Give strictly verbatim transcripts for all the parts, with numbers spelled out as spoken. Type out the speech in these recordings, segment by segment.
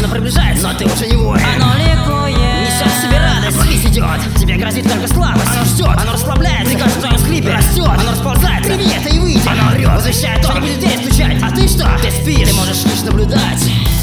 Оно приближается, но ты уже не воин. Оно ликует, несет в себе радость, жизнь идет. Тебе грозит только слабость. Оно ждет, оно расслабляется. Мне кажется, что в клипе растет. Оно расползается, прими это и выйди. Оно орет, возвещает, что не будет здесь стучать. А ты что? Ты спишь, ты можешь лишь наблюдать.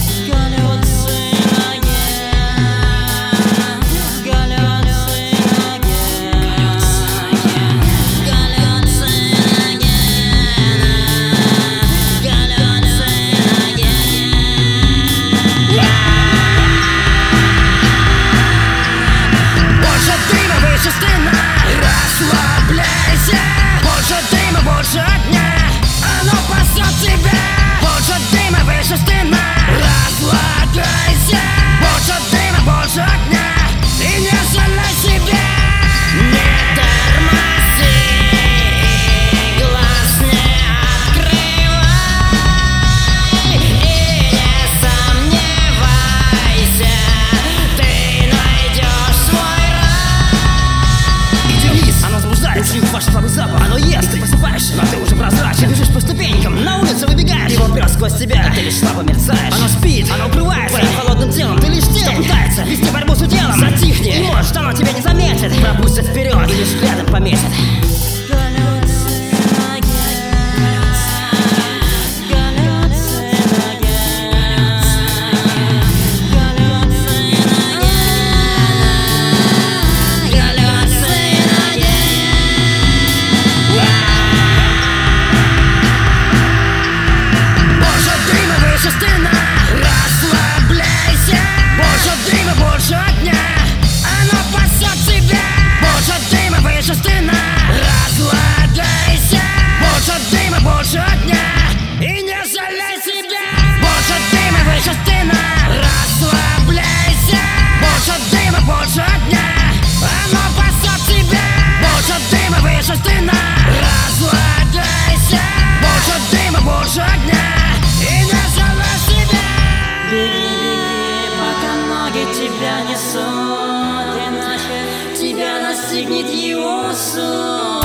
Больше огня, оно пасет тебя. Больше дыма, выше стена. Расслабляйся. Больше дыма, больше огня. И не жалей себя. Не тормози, глаз не открывай. И не сомневайся, ты найдешь свой рай. Иди вниз, оно заблуждает. Учует ваш слабый запах. Оно ест, ты просыпаешься, но ты уже прозрачен. Бежишь по ступенькам, на улицу выбегаешь. Его прет сквозь тебя, а ты лишь слабо мерцаешь. Оно спит, оно укрывается твоим холодным телом. Ты лишь тень, что пытается вести борьбу с уделом. Затихни, и может оно тебя не заметит. Пропустит вперед и лишь взглядом пометит. Больше огня, и не жалей себя. Больше дыма, выше стена. Расслабляйся. Больше дыма, больше огня. Оно пасет тебя. Больше дыма, выше стена. Расслабляйся. Больше дыма, больше огня. И не жалей себя. беги, беги, пока ноги тебя несут, иначе тебя настигнет его суд.